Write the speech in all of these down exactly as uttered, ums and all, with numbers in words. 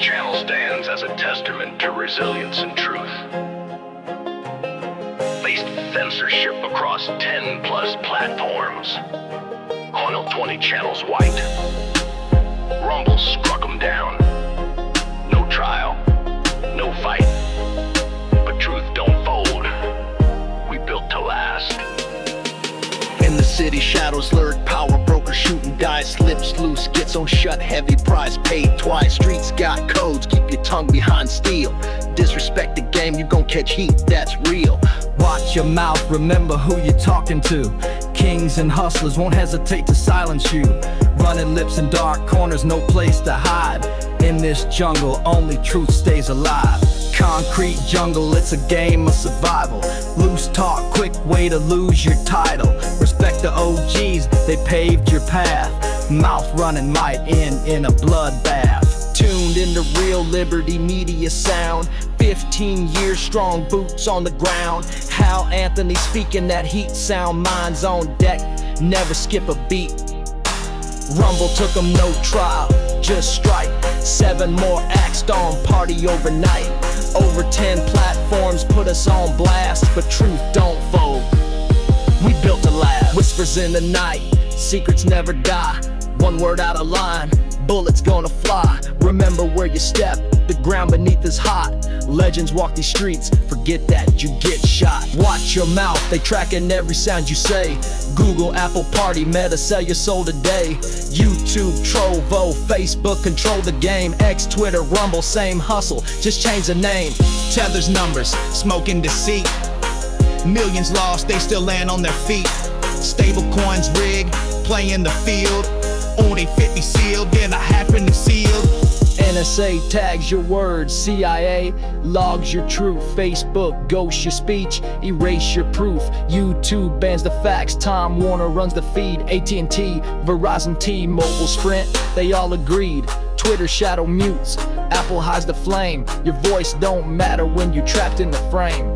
channel stands as a testament to resilience and truth. Faced censorship across ten plus platforms. Channel twenty channels white. Rumble struck them down. No trial, no fight. But truth don't fold. We built to last. In the city, shadows lurk, power brokers shooting dice, lips loose, gets on shut, heavy price paid twice. Streets got codes, keep your tongue behind steel. Disrespect the game, you gon' catch heat, that's real. Watch your mouth, remember who you're talking to. Kings and hustlers won't hesitate to silence you. Running lips in dark corners, no place to hide. In this jungle, only truth stays alive. Concrete jungle, it's a game of survival. Loose talk, quick way to lose your title. Respect the O Gs, they paved your path. Mouth running might end in a bloodbath. Tuned into real Liberty Media sound. Fifteen years strong, boots on the ground. Hal Anthony speaking that heat sound, minds on deck, never skip a beat. Rumble took them no trial, just strike. Seven more acts on party overnight. Over ten platforms put us on blast, but truth don't fold. We built to last. Whispers in the night, secrets never die. One word out of line, bullets gonna fly. Remember where you step, the ground beneath is hot. Legends walk these streets, forget that you get shot. Watch your mouth, they tracking every sound you say. Google, Apple Party, Meta, sell your soul today. YouTube, Trovo, Facebook, control the game. X, Twitter, Rumble, same hustle, just change the name. Tethers numbers, smoking deceit. Millions lost, they still land on their feet. Stable coins rigged, play in the field. Oh, they fifty sealed, then I happen to seal. N S A tags your words, C I A logs your truth. Facebook ghosts your speech, erase your proof. YouTube bans the facts, Time Warner runs the feed. A T and T, Verizon, T-Mobile, Sprint, they all agreed. Twitter shadow mutes, Apple hides the flame. Your voice don't matter when you're trapped in the frame.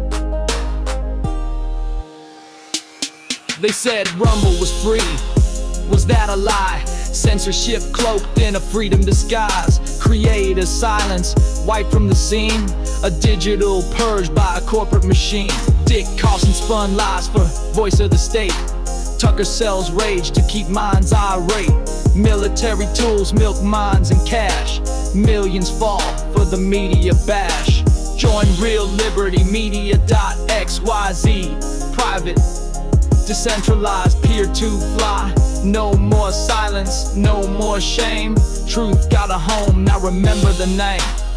They said Rumble was free, was that a lie? Censorship cloaked in a freedom disguise. Create a silence, wiped from the scene. A digital purge by a corporate machine. Dick Carson spun lies for voice of the state. Tucker sells rage to keep minds irate. Military tools milk minds and cash. Millions fall for the media bash. Join Real Liberty Media dot X Y Z. Private, decentralized, peer to fly. No more silence, no more shame. Truth got a home, now remember the name.